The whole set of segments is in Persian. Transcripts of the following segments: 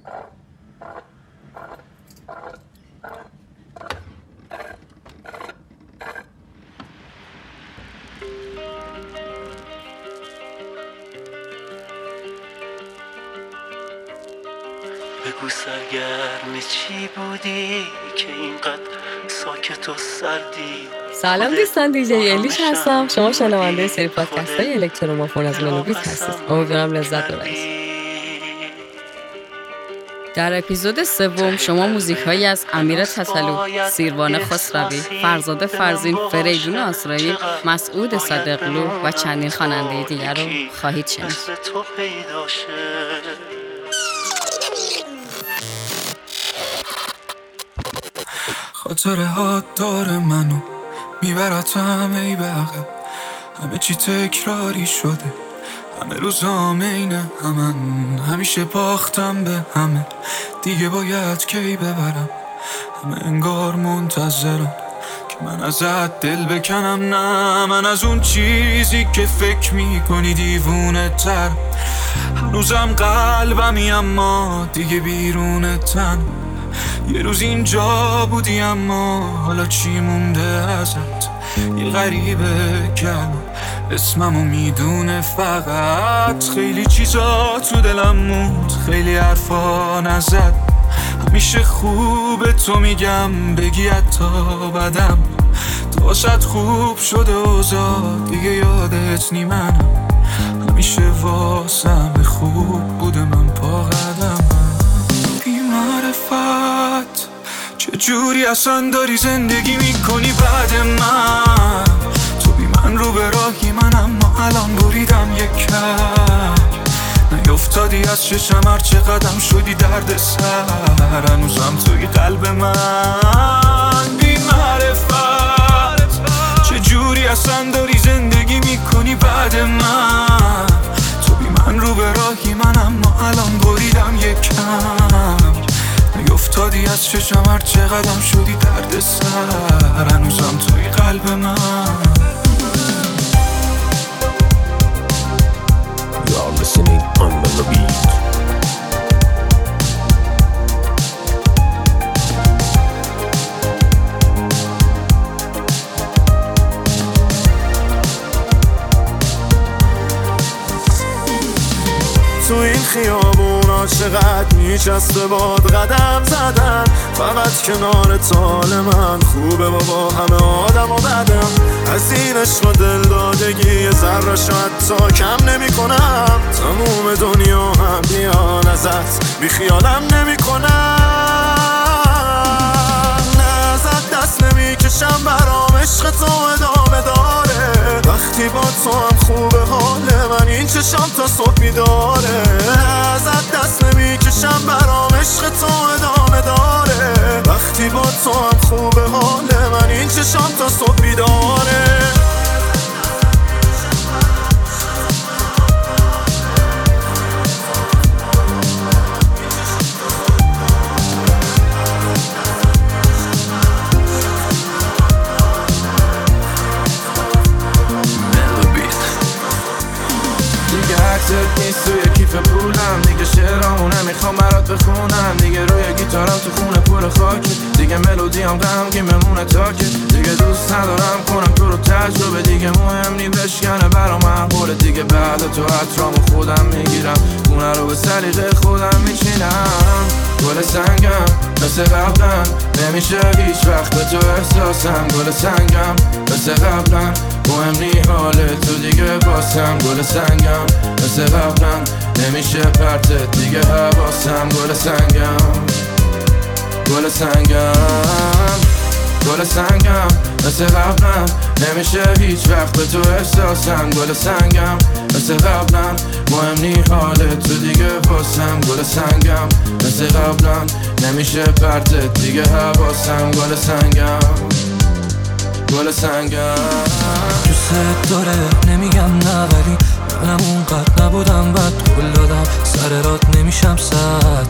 بگو سرگرم چی بودی که اینقدر ساکت و سردی. سلام دوستان، دیجی الیش هستم. شما شنونده سری پادکست های الکترومافون از منوبیت هستید. امیدوارم لذت ببرید. در اپیزود سوم شما موزیک هایی از امیر تتلو، سیروان خسروی، فرزاد فرزین، فریدون آسرایی، مسعود صادقلو و چندین خواننده دیگر رو خواهید شنید. خاطره ها داره منو میبرتم ای به عقب، همه چی تکراری شده، همه روزام اینه همن، همیشه باختم به همه، دیگه باید کی ببرم، همه انگار منتظرم که من ازت دل بکنم. نه من از اون چیزی که فکر میکنی دیوونه تر، هنوزم قلبمی اما دیگه بیرون تن. یه روز اینجا بودی اما حالا چی مونده ازت؟ یه غریبه کن اسممو میدونه فقط، خیلی چیزا تو دلم موند، خیلی حرفا نزد، همیشه خوبه تو میگم بگی حتی بدم، تو باشد خوب شده اوضاع دیگه یادت نی منم، همیشه واسم خوب بوده من پا قدم. بی معرفت چجوری اصلا داری زندگی میکنی بعد من؟ تو بی من رو به راهی من، اما الان بریدم یک کم، نیفتادی از چشم هر چه قدم شدی درد سر، هنوزم توی قلب من. بی معرفت چجوری اصلا داری زندگی میکنی بعد من؟ تو بی من رو به راهی من، اما الان بریدم یک کم، نیفتادی از چشم هر چه قدم شدی درد سر، هنوزم توی قلب من. You're listening on the beat. تو این خیابونا چقدر میچسته باد قدم زدن، فقط کنار تال من خوبه بابا، همه آدم و بدم، از این عشق و دلدادگی یه ذره شاید تا کم نمی کنم، تموم دنیا هم بیان ازت بی خیالم نمی کنم، نه ازت دست نمی کشم برام، عشق تو ادامه داره، وقتی با تو هم خوبه حال من، این چشم تا صبح بیداره، ازت دست نمی کشم برام، عشق تو ادامه داره، وقتی با تو هم خوبه حال من، این چشم تا صبح بیداره. نیست توی کیف پولم، دیگه شعرامو نمیخوام برات بخونم، دیگه روی گیتارم تو خونه پر خاکی، دیگه ملودی هم غمگین بمونه تاکه، دیگه دوست ندارم کنم تو رو تجربه، دیگه مهم نی بشکنه برا محبوله، دیگه بعد تو عطرامو خودم میگیرم، خونه رو به سلیقه خودم میچینم، گل سنگم مثل قبلن، نمیشه هیچ وقت به تو احساسم، گل سنگم مثل قبلن، مهم نی حال تو دیگه باسم، گل سنگم مثل قبلن، نمیشه پرتت دیگه حواسم، گل سنگم گل سنگم گل سنگم مثل قبلن، نمیشه هیچ وقت به تو احساسم، گل سنگم مثل قبلن، مهم نی حال تو دیگه باسم، گل سنگم مثل قبلن، نمیشه پرتت دیگه حواسم، گل سنگم گل سنگم. دوست داره نمیگم نه، ولی منم اونقدر نبودم، بد قول دادم سر رات نمیشم صد،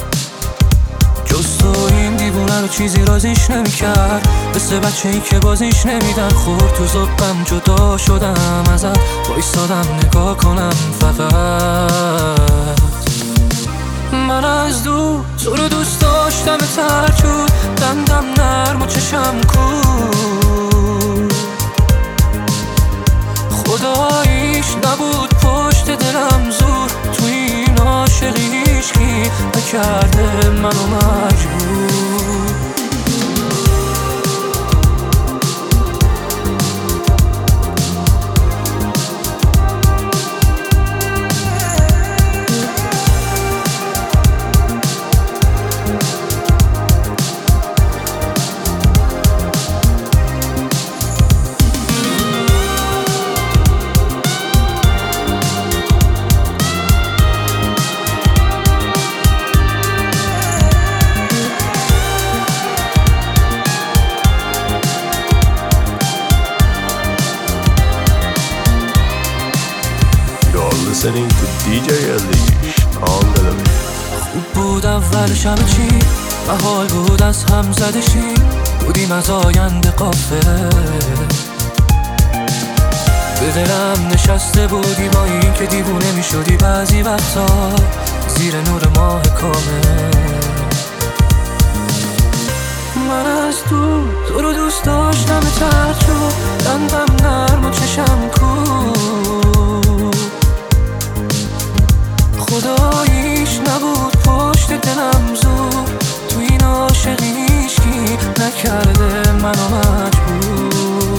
جز تو این دیوونه رو چیزی رازیش نمیکرد، مثل بچه ای که بازیش نمیدن، خورد تو زبم جدا شدم ازت، بایستادم نگاه کنم فقط، من از دور تو رو دوست داشتم ترجود دندم نرم و چشم کور خداییش نبود پشت دلم زور تو این عاشقی هیچکی نکرده منو مجبور Listening to DJ Elish on the Lobby. خوب بود اولش همه چی و حال بود از هم زدشی بودیم از آینده قافله به دلم نشسته بودی با این که دیوونه می شدی بعضی وقتا زیر نور ماه کامل من از تو رو دوست داشتم ترجو دندم نرم و چشم کور خداییش نبود پشت دلم زور تو این عاشقی هیچکی نکرده منو مجبور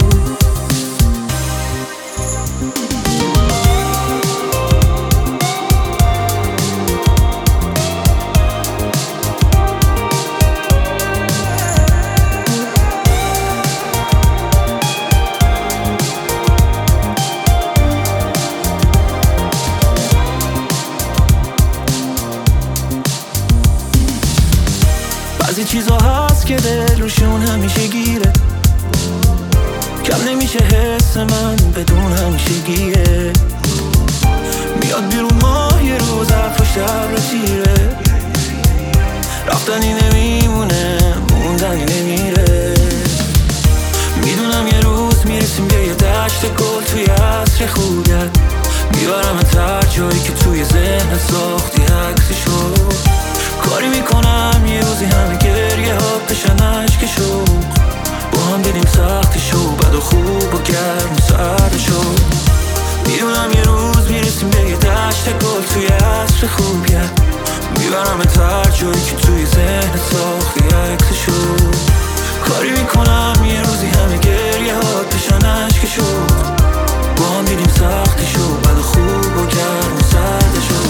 بعضی چیزا هست که دلشون همیشه گیره کم نمیشه حس من بدون همیشگیه میاد بیرون ماه یه روز حرف و شب رو تیره رفتنی نمیمونه موندنی نمیره میدونم یه روز میرسیم به یه دشت گل توی عصر خوبیت میبرم هر جایی که توی ذهن ساختی عکسشو کاری میکنم یه روزی همه گریه ها بشن عشقشو با هم دیدیم سختشو بد و خوب و گرم و سردشو میدونم یه روز میرسیم به یه دشت گل توی عصر خوبیت میبرم هر جایی که توی ذهن ساختی عکسشو کاری میکنم یه روزی همه گریه ها بشن عشقشو با هم دیدیم سختشو بد و خوب و گرم و سردشو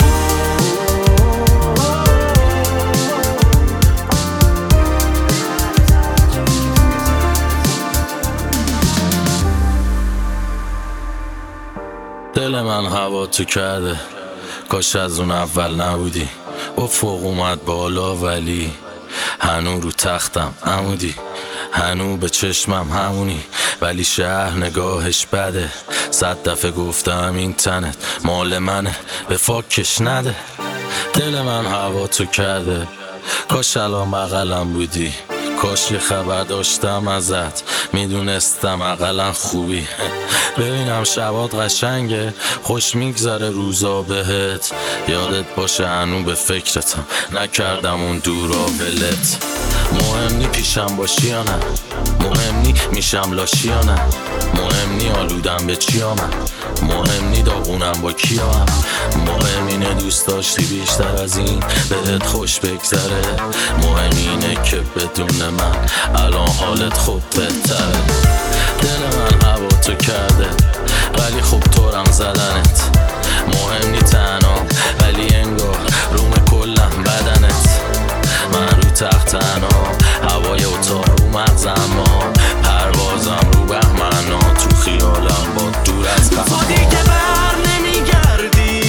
دل من هوا تو کرده کاش از اون اول نبودی افق اومد بالا ولی هنو رو تختم عمودی هنو به چشمم همونی ولی شهر نگاهش بده 100 دفعه گفتم این تنت مال منه به فاکش نده دل من هوا تو کرده کاش الان بغلم بودی کاش یه خبر داشتم ازت میدونستم اقلا خوبی ببینم شبات قشنگه خوش میگذره روزا بهت یادت باشه هنو به فکرتم نکردم اون دورا ولت مهم نی پیشم باشی یا نه مهم نی میشم لاشی یا نه مهم نی آلودم به چی آمد مهم نی داغونم با کی هم مهم اینه دوست داشتی بیشتر از این بهت خوش بگذره مهم اینه که بدون من الان حالت خوب بهتره دل من هوا تو کرده ولی خوب طورم زدنت مهم نی تنها ولی انگار روم کلم بدنت من رو تخت تنها هوای اتاق رو مغزم ما پروازم رو بهمنا تو خیالم با دور از تو دیگه بر نمیگردی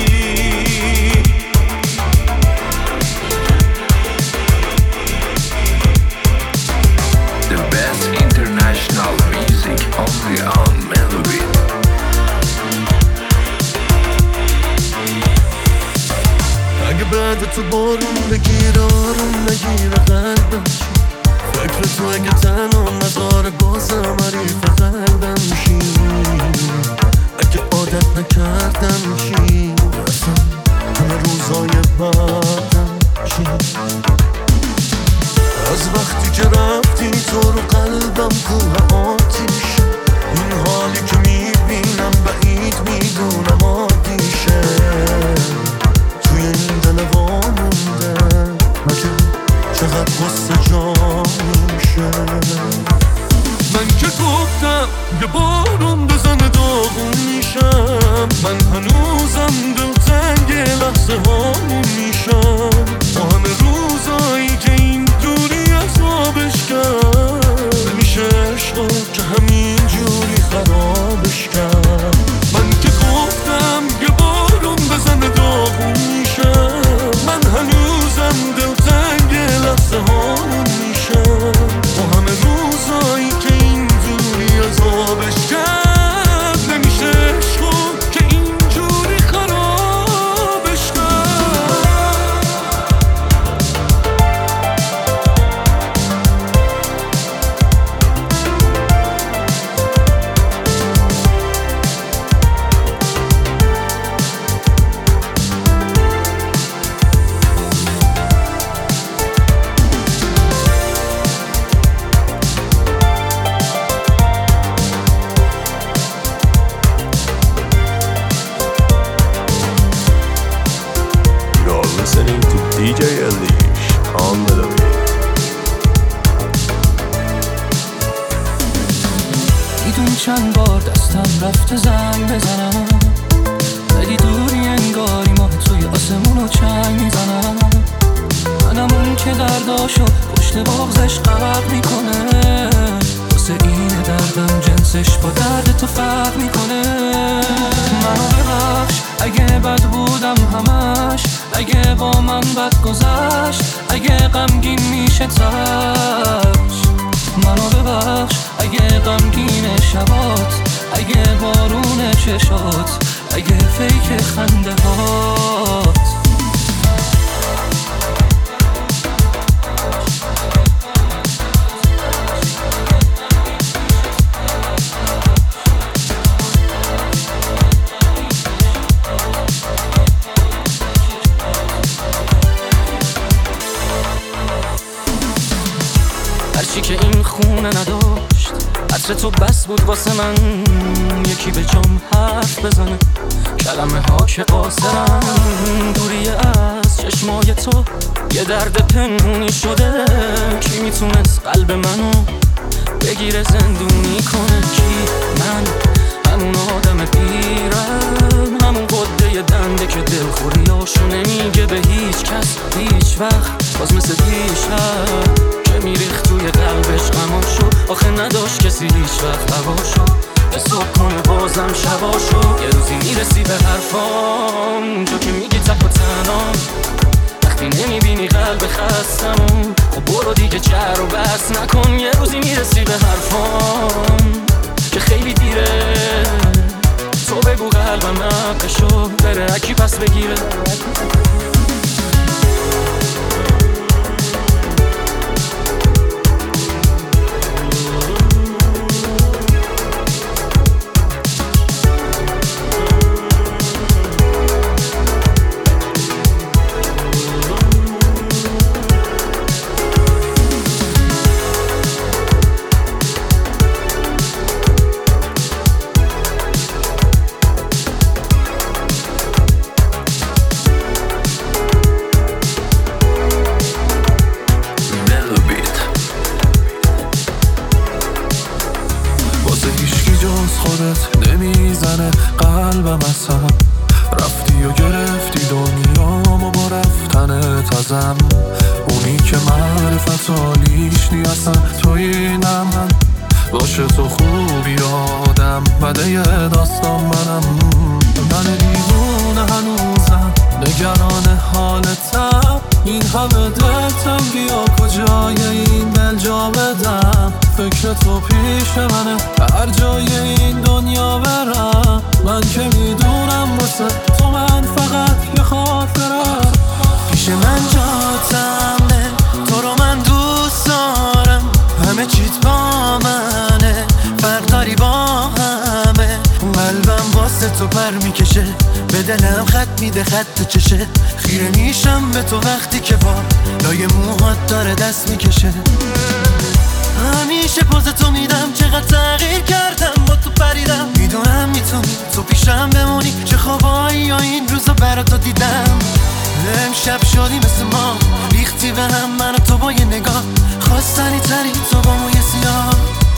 The best international music only on Melody. اگه بعد تو بارون بگیر آروم نگیره قلبم فکر تو اگه تنها نذاره بازم حریف قلبم میشی اگه عادت نکردم میشی اصلا تموم روزای بعدم چی؟ از وقتی که رفتی تو رو قلبم کوه آتیشه، این حالی که میبینم بعید میدونم عادیشه، توی این دل وامونده مگه چقدر قصه جا میشه. من که گفتم یه بارون بزنه داغون میشم، من هنوزم دلتنگ لحظه هامون میشم، با همه روزایی که این دوری عذابش کرد، نمیشه عشقا که همین جوری خرابش کرد. من که گفتم یه بارون بزنه داغون میشم، من هنوزم دلتنگ لحظه هامون میشم، با همه روزایی که این دوری عذابش کرد، نمیشه عشقا که اینجوری خرابش کرد. You're listening to DJ Elish on Melody. میدون چند بار دستم رفته زنگ بزنم، ولی دوری انگاری ماه توی آسمونو چنگ میزنم. منم اون که درداشو پشت بغزش غرق میکنه، واسه اینه دردم جنسش با درد تو فرق میکنه. منو ببخش اگه بد بودم همش، اگه با من بد گذشت، اگه غمگین میشه تاش. منو ببخش اگه غمگین شبات، اگه بارون چشات، اگه فیک خنده هات. هرچی که این خونه نداشت عطر تو بس بود واسه من، یکی به جام حرف بزنه کلمه ها که قاصرن. دوری از چشمای تو یه درد پنهونی شده، کی میتونست قلب منو بگیره زندونی کنه؟ کی؟ من همون آدم بیرم، همون قده دنده که دلخوریاشو نمیگه به هیچ کس هیچ وقت، باز مثل دیشب که میریخت توی قلبش غماشو، آخه نداشت کسی هیچ وقت هواشو حساب کنه بازم شباشو. یه روزی میرسی به حرفام اونجا که میگی تک و تنام، وقتی نمیبینی قلب خستم خب برو دیگه جر و بس نکن. یه روزی میرسی به حرفام که خیلی دیره، تو بگو قلبم نقشو بره اکی پس بگیره. خودت نمیزنه قلبم اصلا، رفتی و گرفتی دنیامو با رفتنت ازم، اونی که معرفت حالیش نیستن تویینم من، باشه تو خوبی آدم بده یه داستان منم. من دیوونه هنوزم نگران حالتم، این همه دلتنگی و کجای این دل جا بدم، فکر تو پیش منه هر جای این دنیا برم، من که میدونم واسه تو من فقط یه خاطرم. پیش من جاتمه، تو رو من دوست دارم، همه چیت با منه، فرق داری با همه، قلبم واسه تو پر میکشه، به دلم خط میده خط چشه، خیره میشم به تو وقتی که با لای موهات داره دست میکشه. همیشه پوز تو میدم، چقدر تغییر کردم با تو پریدم، میدونم میتونی تو پیشم بمونی، چه خوابایی یا این روزا برا تو دیدم. امشب شدی مثل ما، ریختی به هم من و تو با یه نگاه، خواستنی تری تو با موی سیاه.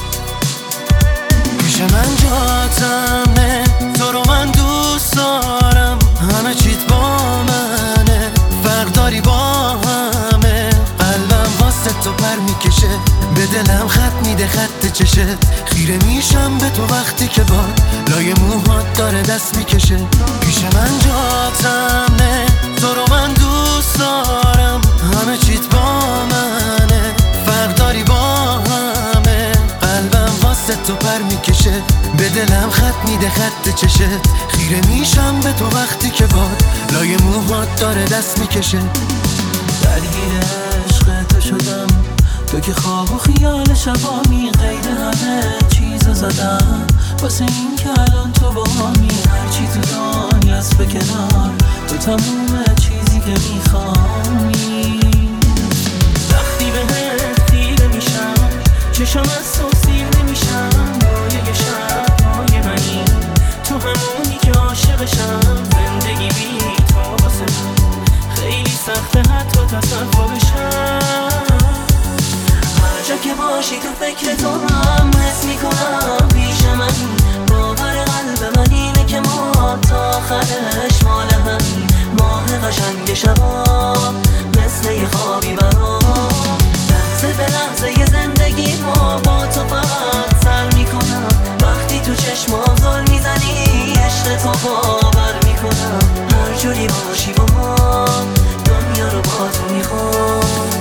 پیش من جاتمه، تو رو من دوست دارم، همه چیت با منه، فرق داری با همه، قلبم واسه تو پر میکشه، به دلم خط میده خط چشه، خیره میشم به تو وقتی که با لای موهات داره دست میکشه. پیش من جاتمه، تو رو من دوست دارم، همه چیت با منه، فرق داری با همه، قلبم واسه تو پر میکشه، به دلم خط میده خط چشه، خیره میشم به تو وقتی که با لای موهات داره دست میکشه. درگیر عشق تو شدم، تو که خواب و خیال شبامی، قید همه چیزو زدم واسه این که الان تو با همی، هرچی تو دنیاست به کنار، تو تموم چیزی که میخوامی. وقتی به هر خیره میشم، چشم از تو سیر نمیشم، مایه شبهای منی، تو همونی که عاشقشم، زندگی بی تو واسه من خیلی سخته حتی تصورشم. هر جا که باشی تو فکر تو هم حس میکنم، پیش من باور قلب من اینه که ما تا آخرش مال همین، ماه قشنگ شبا مثل یه خوابی برام، لحظه به لحظه زندگی ما با تو فقط سر میکنم، وقتی تو چشمام زل میزنی عشق تو باور میکنم، هر جوری باشی با ما دنیا رو با تو میخوام.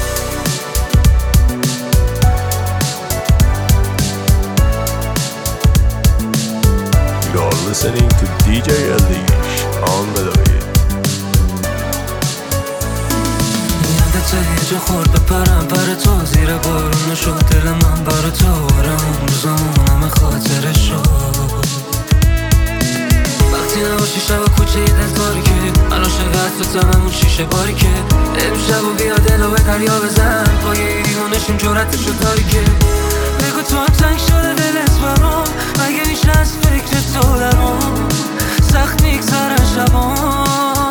You're listening to DJ Elish on Melody. یادت یه جا خورد بپرم پر تو، زیر بارون شد دل من برا تو، اون روزامون همه خاطره شد. وقتی نباشی شب کوچه یه دل تاریکه، الان شقدر تو تممون شیشه باریکه، امشب و بیا دلو به دریا بزن، پای ایرانشون جراتشو تاریکه. بگو تو هم تنگ شده دلت برام، مگه میشه از فکر تو درام سخت میگذره شبام.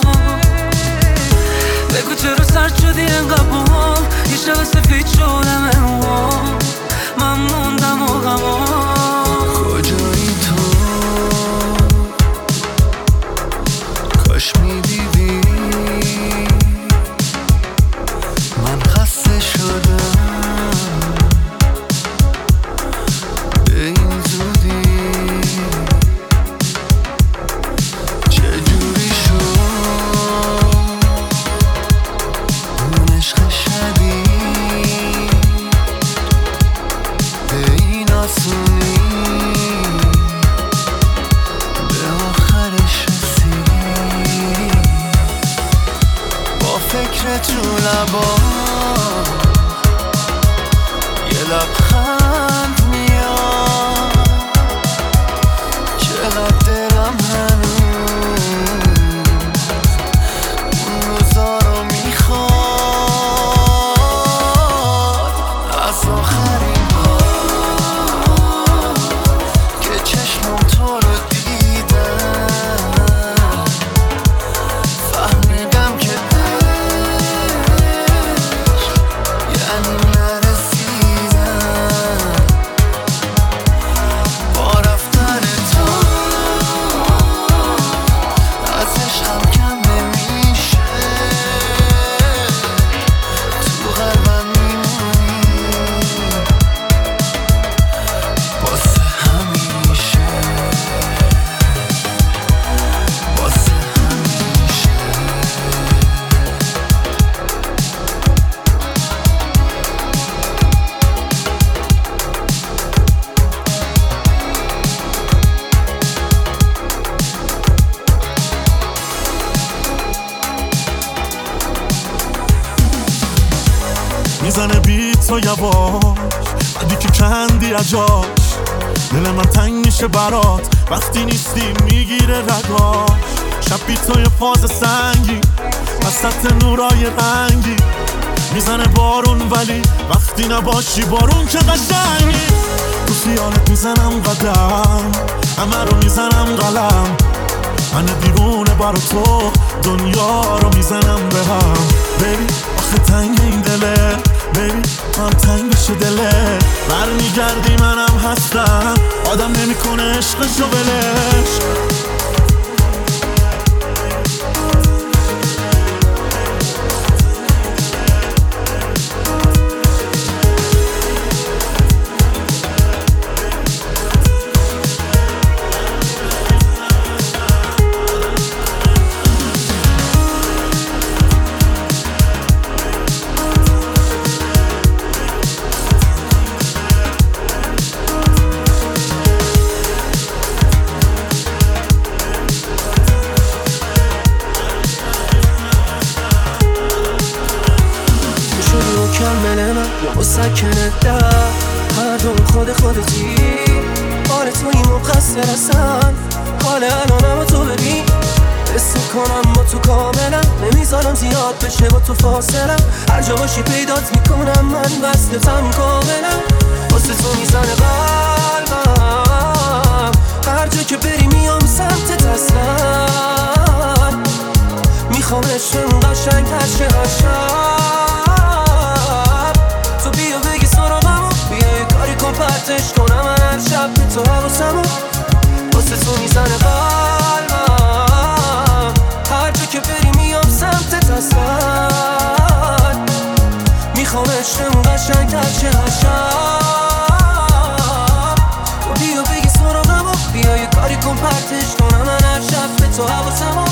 بگو چرا سرد شدی انقدر باهم، یه شب سفید شدم انوام، من موندم و غمام. کجایی تو؟ کاش میدیدی من خسته شدم به این زودی، چجوری شد اون عشق شدید به این آسونی، به آخرش رسید با فکر تو لبا، یه لبخند میاد، چقدر دلم هنوز اون روزا رو میخواد، از آخرین بار که چشمم تو رو دیدم، فهمیدم که یعنی نرسیدم، با رفتن تو از عشقم کم نمیشه، تو قلبم میمونی واسه همیشه، واسه همیشه. میزنه بیت و یواش، بعدی که کندی اجاش، دل من تنگ میشه برات، وقتی نیستی میگیره رگاش، شب بی تو یه فاز سنگی وسط نورای رنگی میزنه بارون ولی وقتی نباشی بارون که قشنگی تو خیالت میزنم قدم همه رو میزنم قلم من دیوونه برا تو دنیا رو میزنم به هم بیبی آخه تنگ این دله بیبی من تنگ بشه دله برمیگردی منم هستم آدم نمیکنه عشقشو بلش سکنت در هر دو خودتی حال توی مقصر هستن حال الانم تو ببین حس میکنم با تو کاملم نمیذارم زیاد بشه با تو فاصلم هر جا باشی پیدات میکنم من وصلتم کاملم واسه تو میزنه قلبم هر جا که بری میام سمتت اصلا میخوام عشقمون قشنگ هر شه هر شب تو بیا بگی سراغمو بیا یه کاری کن پرتش کنم من هر شب به تو حواسمو واسه تو میزنه قلبم هر جا که بری میام سمتت اصلا میخوام عشقمون قشنگ تر شه هر شب تو بیا بگی سراغمو بیا یه کاری کن پرتش کنم من هر شب به تو حواسمو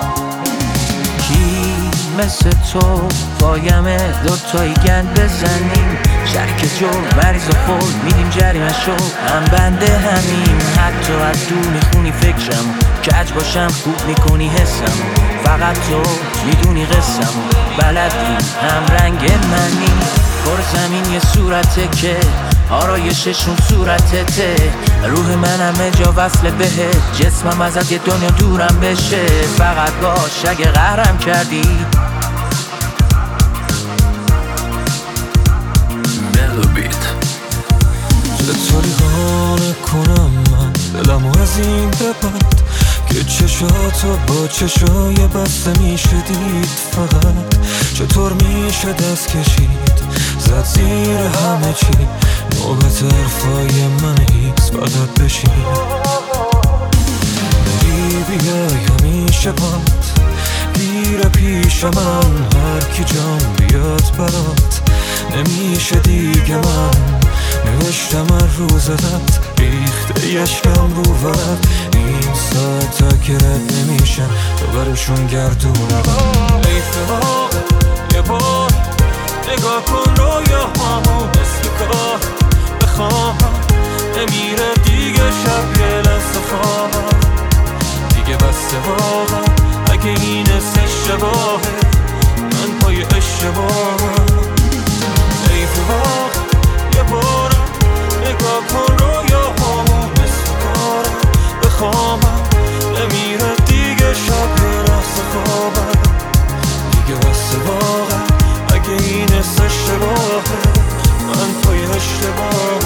مثل تو پایمه دوتایی گند بزنیم شرک جو مریض و خود میدیم جریمه شو هم بنده همین حتی از دور میخونی فکرم کج باشم خوب میکنی حسم فقط تو میدونی قسم بلدی هم رنگ منی پر زمین یه صورته که آرایششون صورتته روح من همه جا وصله بهت جسمم ازت یه دنیا دورم بشه فقط باش اگه قهرم کردی چطوری قانع کنم من دلمو از این ببند که چشاتو با چشای بسته میشه دید فقط چطور میشه دست کشید زد زیر همه چی نوبت حرفای من ایست فقط بشین بری بیای همیشه باد گیره پیش من هر کی جان بیاد برات نمیشه دیگه من نوشتم هر روزت ریخته یشکم رو ورد این ساعت تا که رد نمیشن تو برشون گردونم حیف واقع یه بار نگاه کن رویاهامو مثل کار بخواهم نمیره دیگه شب یه لحظه خواهم دیگه بسته واقعا اگه این است اشتباهه من پای اشتباهم حیف واقع یه بارم نگاه کن رویاهامو مثل کارم بخواهم نمیره دیگه شب یه لحظه خوابم دیگه بسته واقعا اگه این است اشتباهه من پای اشتباهم